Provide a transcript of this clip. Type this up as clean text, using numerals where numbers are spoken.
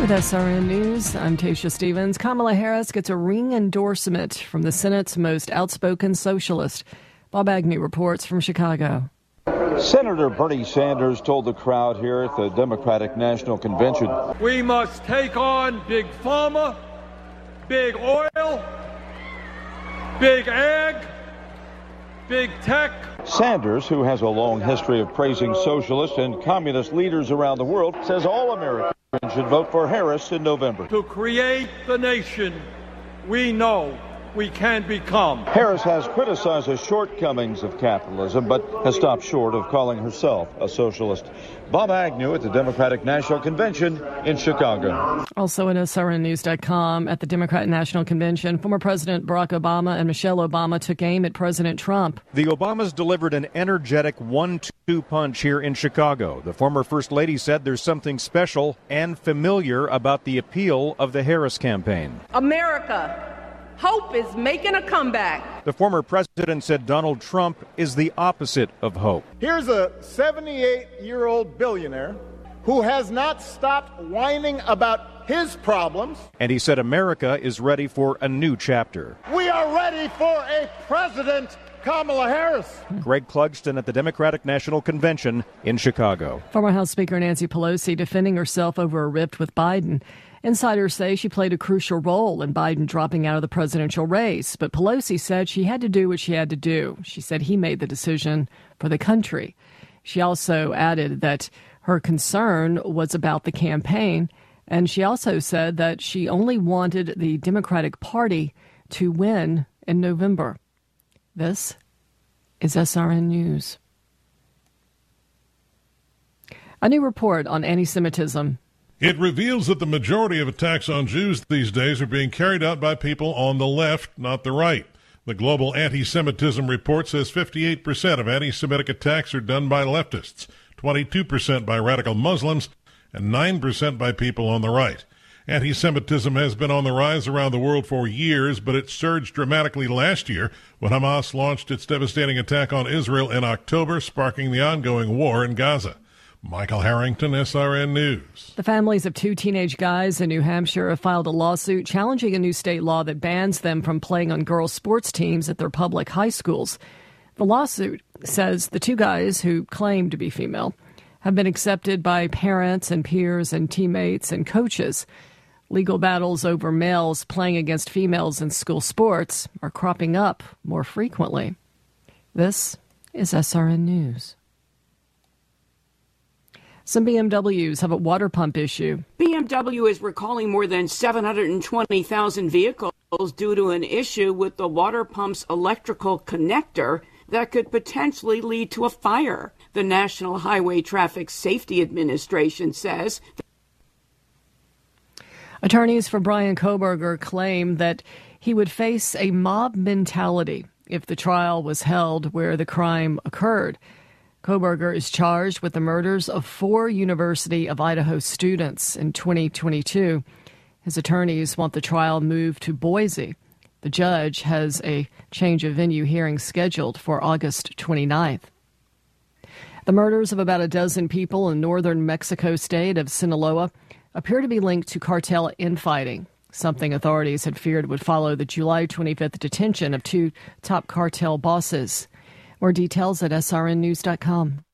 With SRN News, I'm Tasha Stevens. Kamala Harris gets a ring endorsement from the Senate's most outspoken socialist. Bob Agnew reports from Chicago. Senator Bernie Sanders told the crowd here at the Democratic National Convention, "We must take on Big Pharma, Big Oil, Big Ag, Big Tech." Sanders, who has a long history of praising socialist and communist leaders around the world, says all Americans should vote for Harris in November. To create the nation we know we can become. Harris has criticized the shortcomings of capitalism, but has stopped short of calling herself a socialist. Bob Agnew at the Democratic National Convention in Chicago. Also at SRNnews.com, at the Democratic National Convention, former President Barack Obama and Michelle Obama took aim at President Trump. The Obamas delivered an energetic 1-2 punch here in Chicago. The former First Lady said there's something special and familiar about the appeal of the Harris campaign. America, hope is making a comeback. The former president said Donald Trump is the opposite of hope. Here's a 78-year-old billionaire who has not stopped whining about his problems. And he said America is ready for a new chapter. We are ready for a president, Kamala Harris. Greg Clugston at the Democratic National Convention in Chicago. Former House Speaker Nancy Pelosi defending herself over a rift with Biden. Insiders say she played a crucial role in Biden dropping out of the presidential race, but Pelosi said she had to do what she had to do. She said he made the decision for the country. She also added that her concern was about the campaign, and she also said that she only wanted the Democratic Party to win in November. This is SRN News. A new report on anti-Semitism. It reveals that the majority of attacks on Jews these days are being carried out by people on the left, not the right. The Global Anti-Semitism Report says 58% of anti-Semitic attacks are done by leftists, 22% by radical Muslims, and 9% by people on the right. Anti-Semitism has been on the rise around the world for years, but it surged dramatically last year when Hamas launched its devastating attack on Israel in October, sparking the ongoing war in Gaza. Michael Harrington, SRN News. The families of two teenage guys in New Hampshire have filed a lawsuit challenging a new state law that bans them from playing on girls' sports teams at their public high schools. The lawsuit says the two guys, who claim to be female, have been accepted by parents and peers and teammates and coaches. Legal battles over males playing against females in school sports are cropping up more frequently. This is SRN News. Some BMWs have a water pump issue. BMW is recalling more than 720,000 vehicles due to an issue with the water pump's electrical connector that could potentially lead to a fire. The National Highway Traffic Safety Administration says. Attorneys for Bryan Kohberger claim that he would face a mob mentality if the trial was held where the crime occurred. Kohberger is charged with the murders of 4 University of Idaho students in 2022. His attorneys want the trial moved to Boise. The judge has a change of venue hearing scheduled for August 29th. The murders of about a dozen people in northern Mexico state of Sinaloa appear to be linked to cartel infighting, something authorities had feared would follow the July 25th detention of 2 top cartel bosses. More details at srnnews.com.